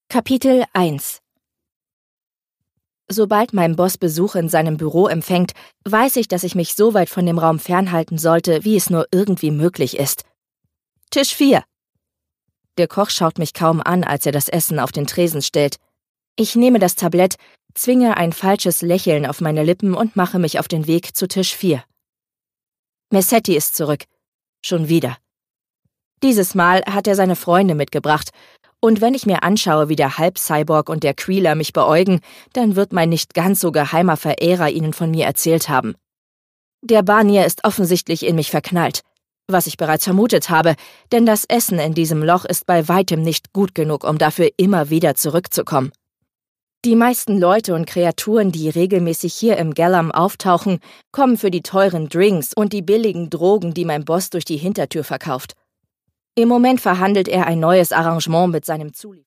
Kapitel 1. Sobald mein Boss Besuch in seinem Büro empfängt, weiß ich, dass ich mich so weit von dem Raum fernhalten sollte, wie es nur irgendwie möglich ist. Tisch 4. Der Koch schaut mich kaum an, als er das Essen auf den Tresen stellt. Ich nehme das Tablett, zwinge ein falsches Lächeln auf meine Lippen und mache mich auf den Weg zu Tisch 4. Messetti ist zurück. Schon wieder. Dieses Mal hat er seine Freunde mitgebracht. Und wenn ich mir anschaue, wie der Halb-Cyborg und der Queeler mich beäugen, dann wird mein nicht ganz so geheimer Verehrer ihnen von mir erzählt haben. Der Barnier ist offensichtlich in mich verknallt, was ich bereits vermutet habe, denn das Essen in diesem Loch ist bei weitem nicht gut genug, um dafür immer wieder zurückzukommen. Die meisten Leute und Kreaturen, die regelmäßig hier im Gallam auftauchen, kommen für die teuren Drinks und die billigen Drogen, die mein Boss durch die Hintertür verkauft. Im Moment verhandelt er ein neues Arrangement mit seinem Zulieferer.